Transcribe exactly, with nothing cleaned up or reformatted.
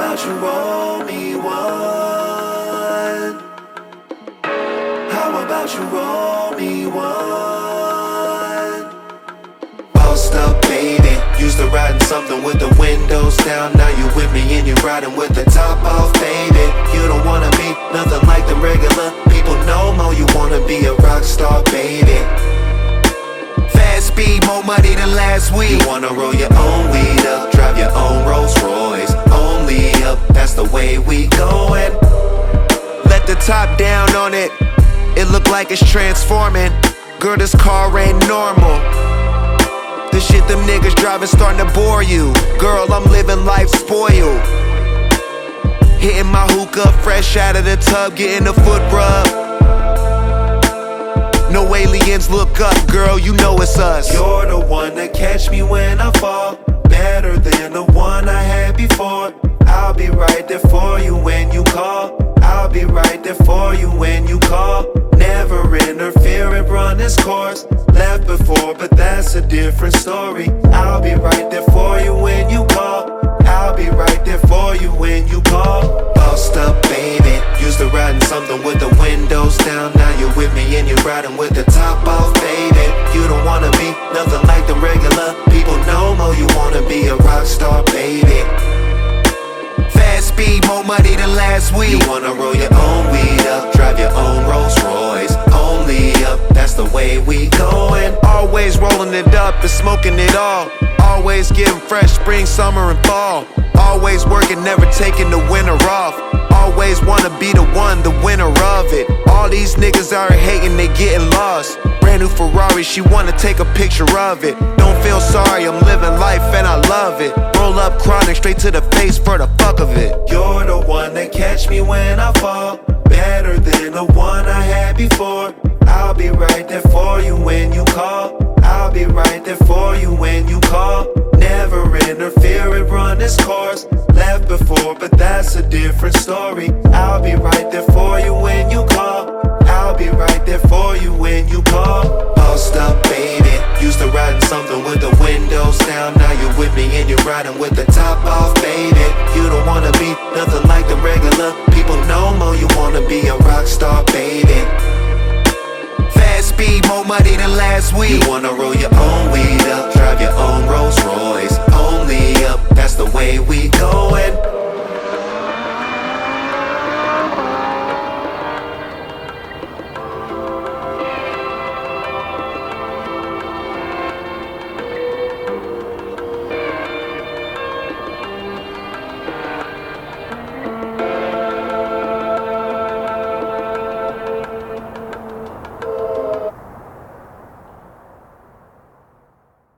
about you roll me one? How about you roll me one? Bossed up, baby. Used to riding something with the windows down. Now you with me and you riding with the top off, baby. You don't wanna be nothing like the regular people no more. You wanna be a rock star, baby. Fast speed, more money than last week. You wanna roll your own weed up, drive your own Rolls Royce. Only up, that's the way we going. Let the top down on it. It look like it's transforming. Girl, this car ain't normal. The shit them niggas driving starting to bore you. Girl, I'm living life spoiled. Hitting my hookah fresh out of the tub, getting a foot rub. No aliens look up, girl, you know it's us. You're the one that catch me when I fall. Better than the one I had before. I'll be right there for you when you call. I'll be right there for you when you call. Never interfere and run this course. Left before, but that's a different story. I'll be right there for you when you call. I'll be right there for you when you call. Bossed up, baby. Used to riding something with the windows down. Now you're with me and you're riding with the top off, baby. You don't wanna be nothing like the regular people no more. You wanna be a rock star, baby. Fast speed, more money than last week. You wanna roll your own weed up, drive your own Rolls Royce. Only up, that's the way we going. Always rolling it up and smoking it all. Always getting fresh spring, summer and fall. Always working, never taking the winter off. Always wanna be the one, the winner of it. All these niggas are hating, they getting lost. Brand new Ferrari, she wanna take a picture of it. Don't feel sorry, I'm living life and I love it. Roll up chronic, straight to the face for the fuck of it. You're the one that catch me when I fall. Better than the one I had before. I'll be right there for you when you call. I'll be right there for you when you call. Never interfere and run this course. Left before, but that's a different story. I'll be right there for you when you call. I'll be right there for you when you call. Bossed up, baby. Used to riding something with the windows down. Now you're with me and you're riding with the top off, baby. You don't wanna be nothing like the regular people no more. You wanna be a rock star, baby. Fast speed, more money than last week. You wanna roll your own weed up, drive your own Rolls Royce. Only up, that's the way we